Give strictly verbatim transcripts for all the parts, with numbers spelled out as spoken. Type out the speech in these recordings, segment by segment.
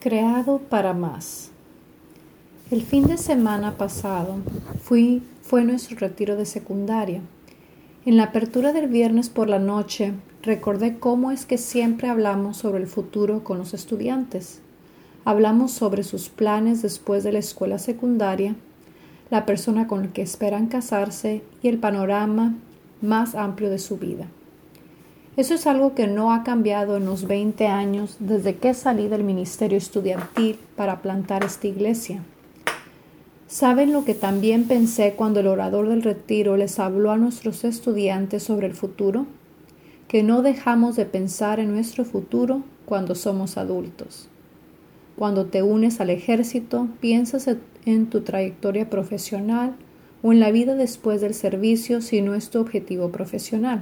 Creado para más. El fin de semana pasado fui, fue nuestro retiro de secundaria. En la apertura del viernes por la noche recordé cómo es que siempre hablamos sobre el futuro con los estudiantes. Hablamos sobre sus planes después de la escuela secundaria, la persona con la que esperan casarse y el panorama más amplio de su vida. Eso es algo que no ha cambiado en los veinte años desde que salí del ministerio estudiantil para plantar esta iglesia. ¿Saben lo que también pensé cuando el orador del retiro les habló a nuestros estudiantes sobre el futuro? Que no dejamos de pensar en nuestro futuro cuando somos adultos. Cuando te unes al ejército, piensas en tu trayectoria profesional o en la vida después del servicio si no es tu objetivo profesional.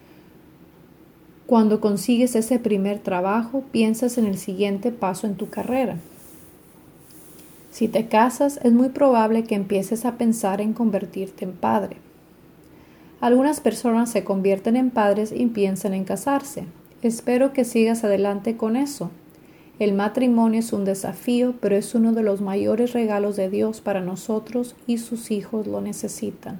Cuando consigues ese primer trabajo, piensas en el siguiente paso en tu carrera. Si te casas, es muy probable que empieces a pensar en convertirte en padre. Algunas personas se convierten en padres y piensan en casarse. Espero que sigas adelante con eso. El matrimonio es un desafío, pero es uno de los mayores regalos de Dios para nosotros y sus hijos lo necesitan.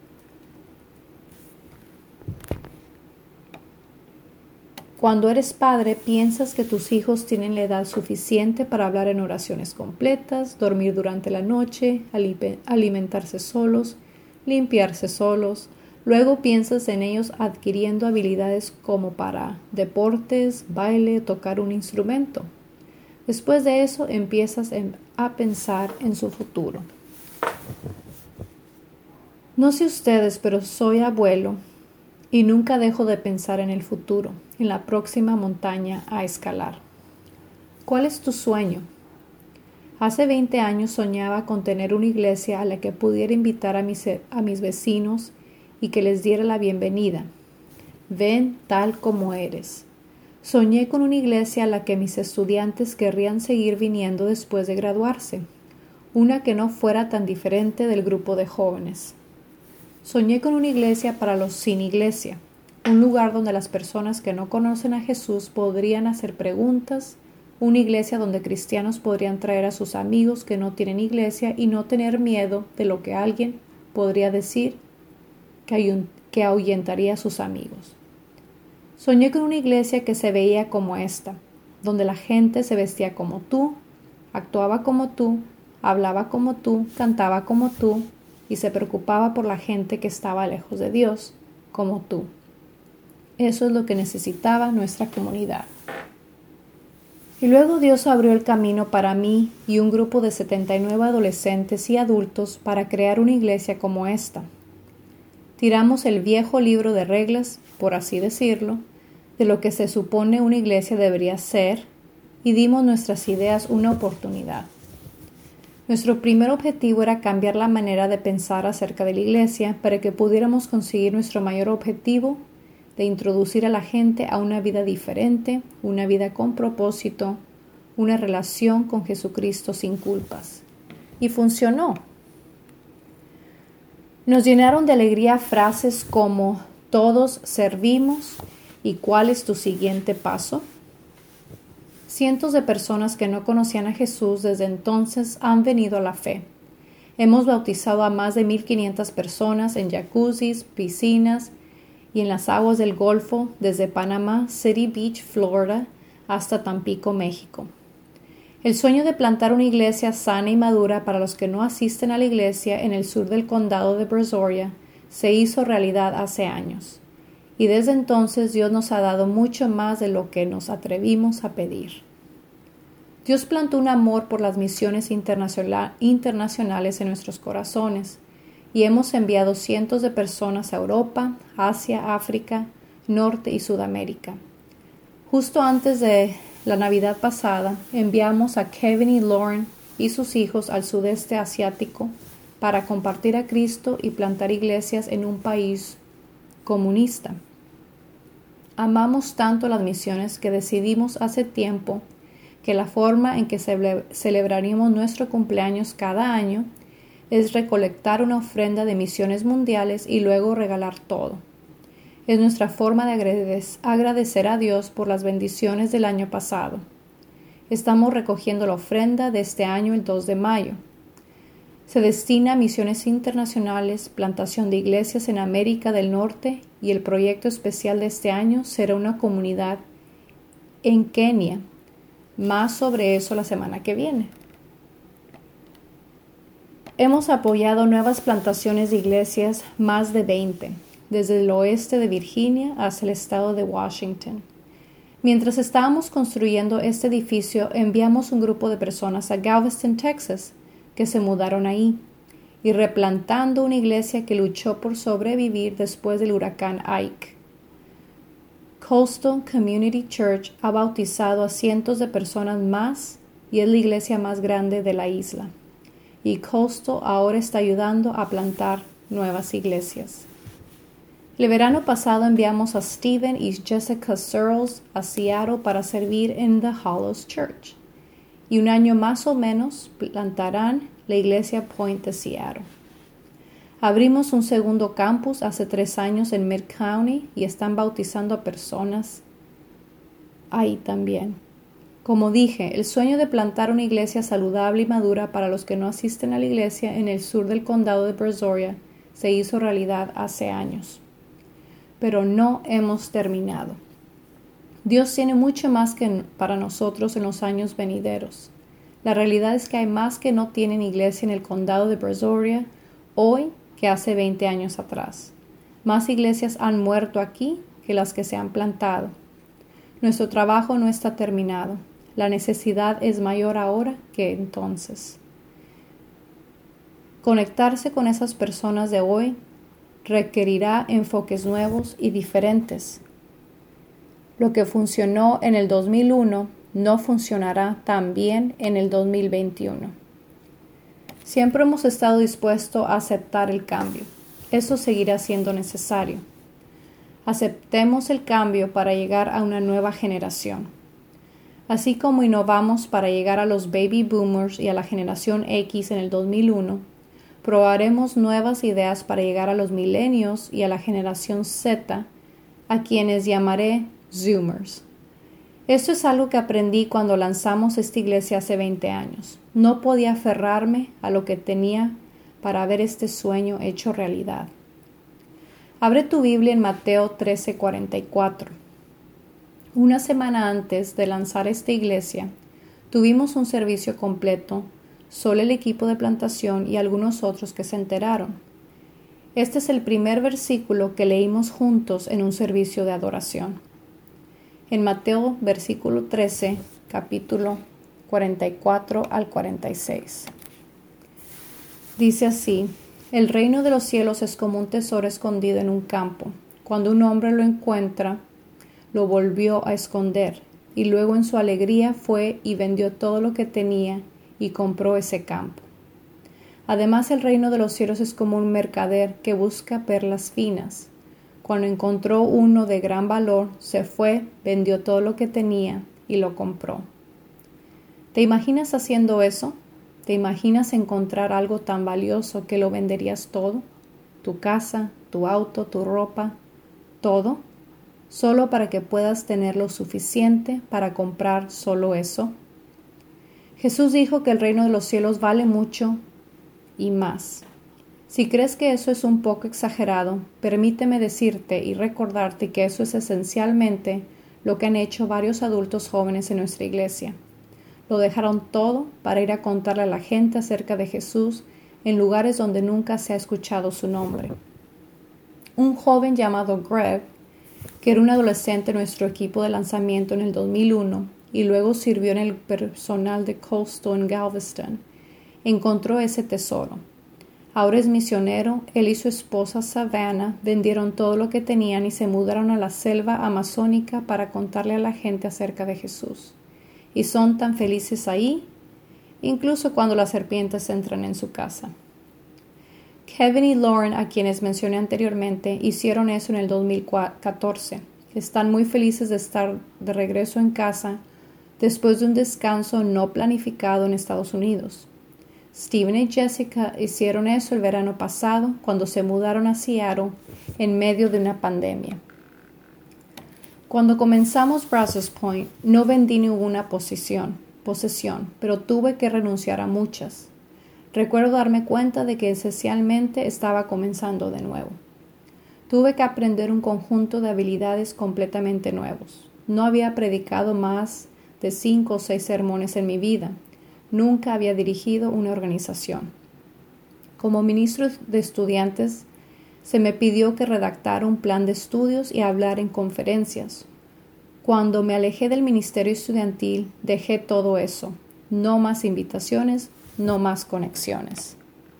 Cuando eres padre, piensas que tus hijos tienen la edad suficiente para hablar en oraciones completas, dormir durante la noche, alimentarse solos, limpiarse solos. Luego piensas en ellos adquiriendo habilidades como para deportes, baile, tocar un instrumento. Después de eso, empiezas a pensar en su futuro. No sé ustedes, pero soy abuelo. Y nunca dejo de pensar en el futuro, en la próxima montaña a escalar. ¿Cuál es tu sueño? Hace veinte años soñaba con tener una iglesia a la que pudiera invitar a mis, a mis vecinos y que les diera la bienvenida. Ven tal como eres. Soñé con una iglesia a la que mis estudiantes querrían seguir viniendo después de graduarse, una que no fuera tan diferente del grupo de jóvenes. Soñé con una iglesia para los sin iglesia, un lugar donde las personas que no conocen a Jesús podrían hacer preguntas, una iglesia donde cristianos podrían traer a sus amigos que no tienen iglesia y no tener miedo de lo que alguien podría decir que ahuyentaría a sus amigos. Soñé con una iglesia que se veía como esta, donde la gente se vestía como tú, actuaba como tú, hablaba como tú, cantaba como tú, y se preocupaba por la gente que estaba lejos de Dios, como tú. Eso es lo que necesitaba nuestra comunidad. Y luego Dios abrió el camino para mí y un grupo de setenta y nueve adolescentes y adultos para crear una iglesia como esta. Tiramos el viejo libro de reglas, por así decirlo, de lo que se supone una iglesia debería ser, y dimos nuestras ideas una oportunidad. Nuestro primer objetivo era cambiar la manera de pensar acerca de la iglesia para que pudiéramos conseguir nuestro mayor objetivo de introducir a la gente a una vida diferente, una vida con propósito, una relación con Jesucristo sin culpas. Y funcionó. Nos llenaron de alegría frases como todos servimos y ¿cuál es tu siguiente paso? Cientos de personas que no conocían a Jesús desde entonces han venido a la fe. Hemos bautizado a más de mil quinientas personas en jacuzzis, piscinas y en las aguas del Golfo desde Panamá City Beach, Florida, hasta Tampico, México. El sueño de plantar una iglesia sana y madura para los que no asisten a la iglesia en el sur del condado de Brazoria se hizo realidad hace años. Y desde entonces Dios nos ha dado mucho más de lo que nos atrevimos a pedir. Dios plantó un amor por las misiones internacional, internacionales en nuestros corazones y hemos enviado cientos de personas a Europa, Asia, África, Norte y Sudamérica. Justo antes de la Navidad pasada, enviamos a Kevin y Lauren y sus hijos al sudeste asiático para compartir a Cristo y plantar iglesias en un país comunista. Amamos tanto las misiones que decidimos hace tiempo que la forma en que celebraríamos nuestro cumpleaños cada año es recolectar una ofrenda de misiones mundiales y luego regalar todo. Es nuestra forma de agradecer a Dios por las bendiciones del año pasado. Estamos recogiendo la ofrenda de este año el dos de mayo. Se destina a misiones internacionales, plantación de iglesias en América del Norte y el proyecto especial de este año será una comunidad en Kenia. Más sobre eso la semana que viene. Hemos apoyado nuevas plantaciones de iglesias, más de veinte, desde el oeste de Virginia hasta el estado de Washington. Mientras estábamos construyendo este edificio, enviamos un grupo de personas a Galveston, Texas, que se mudaron ahí, y replantando una iglesia que luchó por sobrevivir después del huracán Ike. Coastal Community Church ha bautizado a cientos de personas más y es la iglesia más grande de la isla. Y Coastal ahora está ayudando a plantar nuevas iglesias. El verano pasado enviamos a Stephen y Jessica Searles a Seattle para servir en The Hollows Church. Y un año más o menos plantarán la iglesia Point de Seattle. Abrimos un segundo campus hace tres años en Mid County y están bautizando a personas ahí también. Como dije, el sueño de plantar una iglesia saludable y madura para los que no asisten a la iglesia en el sur del condado de Brazoria se hizo realidad hace años. Pero no hemos terminado. Dios tiene mucho más que para nosotros en los años venideros. La realidad es que hay más que no tienen iglesia en el condado de Brazoria hoy que hace veinte años atrás. Más iglesias han muerto aquí que las que se han plantado. Nuestro trabajo no está terminado. La necesidad es mayor ahora que entonces. Conectarse con esas personas de hoy requerirá enfoques nuevos y diferentes. Lo que funcionó en el dos mil uno no funcionará tan bien en el dos mil veintiuno. Siempre hemos estado dispuestos a aceptar el cambio. Eso seguirá siendo necesario. Aceptemos el cambio para llegar a una nueva generación. Así como innovamos para llegar a los baby boomers y a la generación X en el dos mil uno, probaremos nuevas ideas para llegar a los millennials y a la generación Z, a quienes llamaré Zoomers. Esto es algo que aprendí cuando lanzamos esta iglesia hace veinte años. No podía aferrarme a lo que tenía para ver este sueño hecho realidad. Abre tu Biblia en Mateo trece cuarenta y cuatro. Una semana antes de lanzar esta iglesia, tuvimos un servicio completo, solo el equipo de plantación y algunos otros que se enteraron. Este es el primer versículo que leímos juntos en un servicio de adoración. En Mateo, versículo trece, capítulo cuarenta y cuatro al cuarenta y seis. Dice así: el reino de los cielos es como un tesoro escondido en un campo. Cuando un hombre lo encuentra, lo volvió a esconder, y luego en su alegría fue y vendió todo lo que tenía y compró ese campo. Además, el reino de los cielos es como un mercader que busca perlas finas. Cuando encontró uno de gran valor, se fue, vendió todo lo que tenía y lo compró. ¿Te imaginas haciendo eso? ¿Te imaginas encontrar algo tan valioso que lo venderías todo? ¿Tu casa, tu auto, tu ropa, todo? ¿Solo para que puedas tener lo suficiente para comprar solo eso? Jesús dijo que el reino de los cielos vale mucho y más. Si crees que eso es un poco exagerado, permíteme decirte y recordarte que eso es esencialmente lo que han hecho varios adultos jóvenes en nuestra iglesia. Lo dejaron todo para ir a contarle a la gente acerca de Jesús en lugares donde nunca se ha escuchado su nombre. Un joven llamado Greg, que era un adolescente en nuestro equipo de lanzamiento en el dos mil uno y luego sirvió en el personal de Coastal en Galveston, encontró ese tesoro. Ahora es misionero. Él y su esposa Savannah vendieron todo lo que tenían y se mudaron a la selva amazónica para contarle a la gente acerca de Jesús. Y son tan felices ahí, incluso cuando las serpientes entran en su casa. Kevin y Lauren, a quienes mencioné anteriormente, hicieron eso en el dos mil catorce. Están muy felices de estar de regreso en casa después de un descanso no planificado en Estados Unidos. Stephen y Jessica hicieron eso el verano pasado cuando se mudaron a Seattle en medio de una pandemia. Cuando comenzamos Brazos Point, no vendí ninguna posición. posesión, pero tuve que renunciar a muchas. Recuerdo darme cuenta de que esencialmente estaba comenzando de nuevo. Tuve que aprender un conjunto de habilidades completamente nuevos. No había predicado más de cinco o seis sermones en mi vida. Nunca había dirigido una organización. Como ministro de estudiantes, se me pidió que redactara un plan de estudios y hablar en conferencias. Cuando me alejé del ministerio estudiantil, dejé todo eso. No más invitaciones, no más conexiones.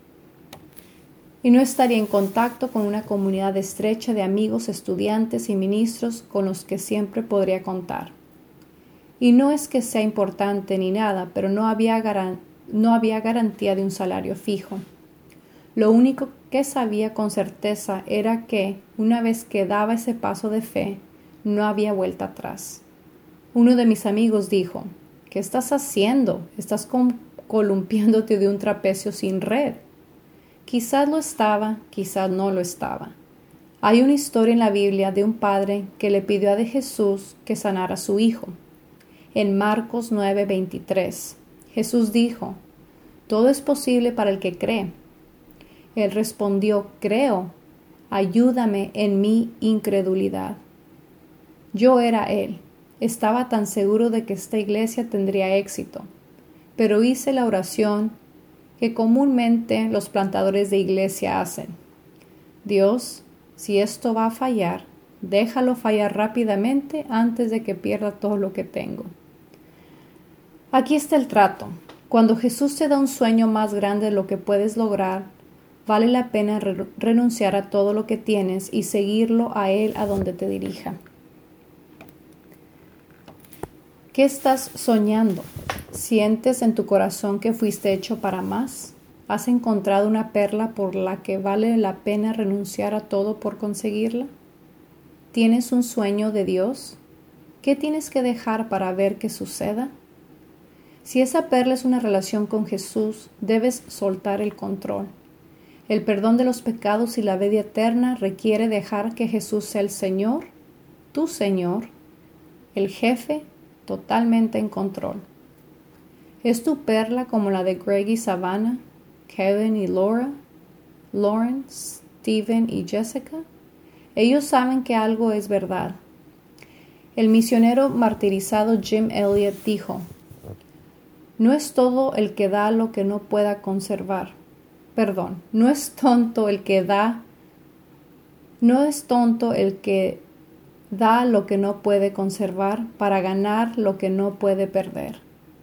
Y no estaría en contacto con una comunidad estrecha de amigos, estudiantes y ministros con los que siempre podría contar. Y no es que sea importante ni nada, pero no había, garan- no había garantía de un salario fijo. Lo único que sabía con certeza era que, una vez que daba ese paso de fe, no había vuelta atrás. Uno de mis amigos dijo, ¿qué estás haciendo? Estás columpiándote de un trapecio sin red. Quizás lo estaba, quizás no lo estaba. Hay una historia en la Biblia de un padre que le pidió a de Jesús que sanara a su hijo. En Marcos nueve veintitrés, Jesús dijo, todo es posible para el que cree. Él respondió, creo, ayúdame en mi incredulidad. Yo era él. Estaba tan seguro de que esta iglesia tendría éxito, pero hice la oración que comúnmente los plantadores de iglesia hacen. Dios, si esto va a fallar, déjalo fallar rápidamente antes de que pierda todo lo que tengo. Aquí está el trato. Cuando Jesús te da un sueño más grande de lo que puedes lograr, vale la pena re- renunciar a todo lo que tienes y seguirlo a Él a donde te dirija. ¿Qué estás soñando? ¿Sientes en tu corazón que fuiste hecho para más? ¿Has encontrado una perla por la que vale la pena renunciar a todo por conseguirla? ¿Tienes un sueño de Dios? ¿Qué tienes que dejar para ver que suceda? Si esa perla es una relación con Jesús, debes soltar el control. El perdón de los pecados y la vida eterna requiere dejar que Jesús sea el Señor, tu Señor, el jefe, totalmente en control. ¿Es tu perla como la de Greg y Savannah, Kevin y Laura, Lauren, Steven y Jessica? Ellos saben que algo es verdad. El misionero martirizado Jim Elliot dijo, no es todo el que da lo que no pueda conservar. Perdón, no es tonto el que da, no es tonto el que da lo que no puede conservar para ganar lo que no puede perder.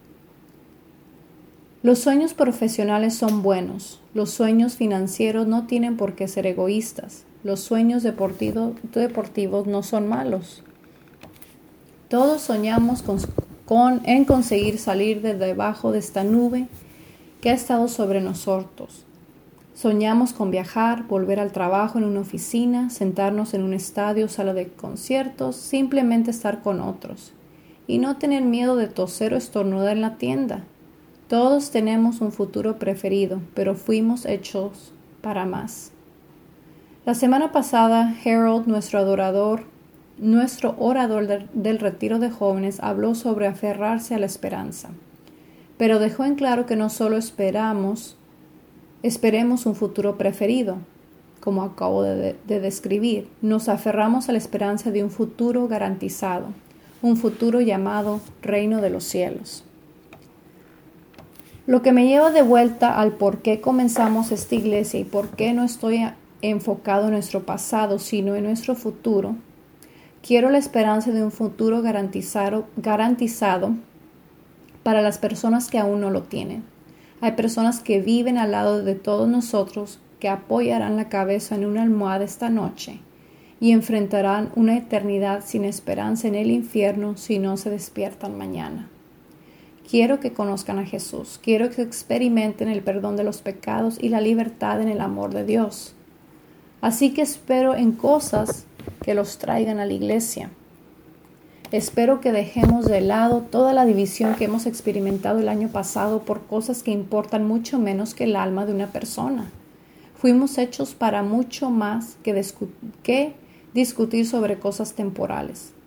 Los sueños profesionales son buenos. Los sueños financieros no tienen por qué ser egoístas. Los sueños deportivo, deportivos no son malos. Todos soñamos con, con, en conseguir salir de debajo de esta nube que ha estado sobre nosotros. Soñamos con viajar, volver al trabajo en una oficina, sentarnos en un estadio o sala de conciertos, simplemente estar con otros y no tener miedo de toser o estornudar en la tienda. Todos tenemos un futuro preferido, pero fuimos hechos para más. La semana pasada, Harold, nuestro adorador, nuestro orador del, del retiro de jóvenes, habló sobre aferrarse a la esperanza, pero dejó en claro que no solo esperamos Esperemos un futuro preferido, como acabo de, de, de describir. Nos aferramos a la esperanza de un futuro garantizado, un futuro llamado Reino de los Cielos. Lo que me lleva de vuelta al por qué comenzamos esta iglesia y por qué no estoy enfocado en nuestro pasado, sino en nuestro futuro. Quiero la esperanza de un futuro garantizado, garantizado para las personas que aún no lo tienen. Hay personas que viven al lado de todos nosotros que apoyarán la cabeza en una almohada esta noche y enfrentarán una eternidad sin esperanza en el infierno si no se despiertan mañana. Quiero que conozcan a Jesús. Quiero que experimenten el perdón de los pecados y la libertad en el amor de Dios. Así que espero en cosas que los traigan a la iglesia. Espero que dejemos de lado toda la división que hemos experimentado el año pasado por cosas que importan mucho menos que el alma de una persona. Fuimos hechos para mucho más que, discu- que discutir sobre cosas temporales.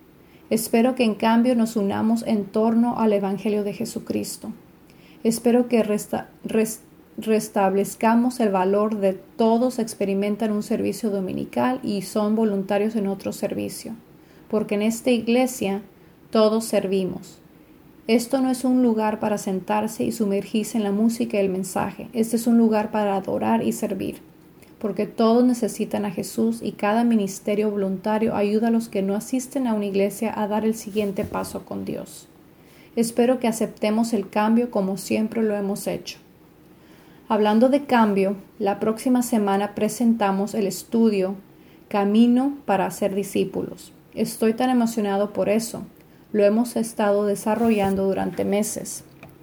Espero que en cambio nos unamos en torno al Evangelio de Jesucristo. Espero que resta, rest, restablezcamos el valor de todos experimentan un servicio dominical y son voluntarios en otro servicio, porque en esta iglesia todos servimos. Esto no es un lugar para sentarse y sumergirse en la música y el mensaje. Este es un lugar para adorar y servir, porque todos necesitan a Jesús y cada ministerio voluntario ayuda a los que no asisten a una iglesia a dar el siguiente paso con Dios. Espero que aceptemos el cambio como siempre lo hemos hecho. Hablando de cambio, la próxima semana presentamos el estudio Camino para ser discípulos. Estoy tan emocionado por eso. Lo hemos estado desarrollando durante meses.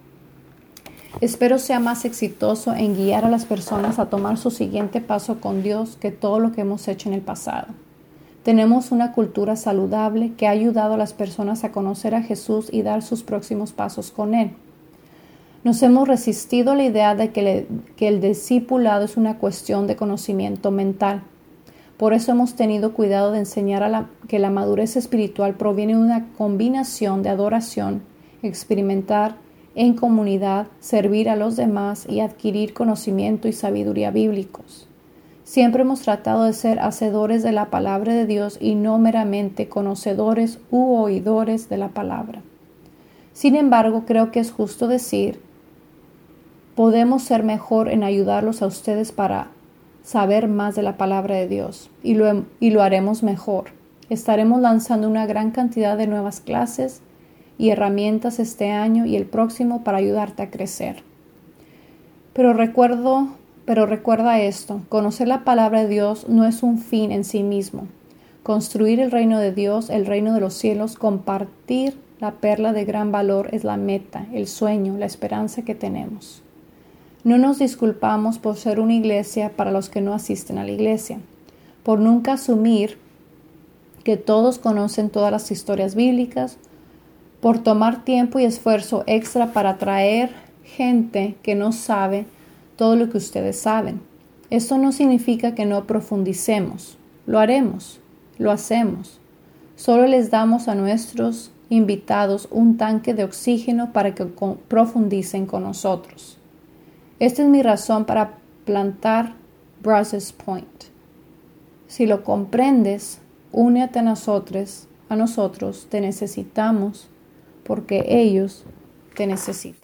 Espero sea más exitoso en guiar a las personas a tomar su siguiente paso con Dios que todo lo que hemos hecho en el pasado. Tenemos una cultura saludable que ha ayudado a las personas a conocer a Jesús y dar sus próximos pasos con Él. Nos hemos resistido a la idea de que, le, que el discipulado es una cuestión de conocimiento mental. Por eso hemos tenido cuidado de enseñar a la, que la madurez espiritual proviene de una combinación de adoración, experimentar en comunidad, servir a los demás y adquirir conocimiento y sabiduría bíblicos. Siempre hemos tratado de ser hacedores de la palabra de Dios y no meramente conocedores u oidores de la palabra. Sin embargo, creo que es justo decir, podemos ser mejor en ayudarlos a ustedes para saber más de la palabra de Dios y lo, y lo haremos mejor. Estaremos lanzando una gran cantidad de nuevas clases y herramientas este año y el próximo para ayudarte a crecer. Pero recuerdo, pero recuerda esto, conocer la palabra de Dios no es un fin en sí mismo. Construir el reino de Dios, el reino de los cielos, compartir la perla de gran valor es la meta, el sueño, la esperanza que tenemos. No nos disculpamos por ser una iglesia para los que no asisten a la iglesia, por nunca asumir que todos conocen todas las historias bíblicas, por tomar tiempo y esfuerzo extra para atraer gente que no sabe todo lo que ustedes saben. Esto no significa que no profundicemos, lo haremos, lo hacemos. Solo les damos a nuestros invitados un tanque de oxígeno para que profundicen con nosotros. Esta es mi razón para plantar Brazos Point. Si lo comprendes, únete a nosotros, a nosotros, te necesitamos porque ellos te necesitan.